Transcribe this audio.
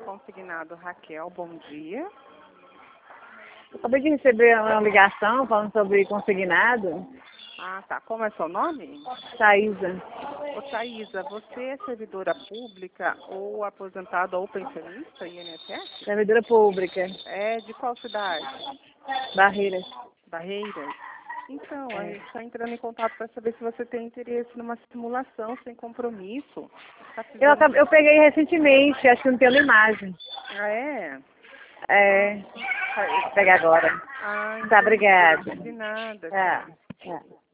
Consignado Raquel, bom dia. Eu acabei de receber uma ligação falando sobre consignado. Ah, tá. Como é seu nome? Thaísa. Ô, Thaísa, você é servidora pública ou aposentada ou pensionista, INSS? Servidora pública. É de qual cidade? Barreiras. Barreiras? Então, a gente está entrando em contato para saber se você tem interesse numa simulação sem compromisso. Tá precisando... Eu peguei recentemente, acho que não tem imagem. Ah, é? É. Vou pegar agora. Ah, Tá, obrigada. de nada. É.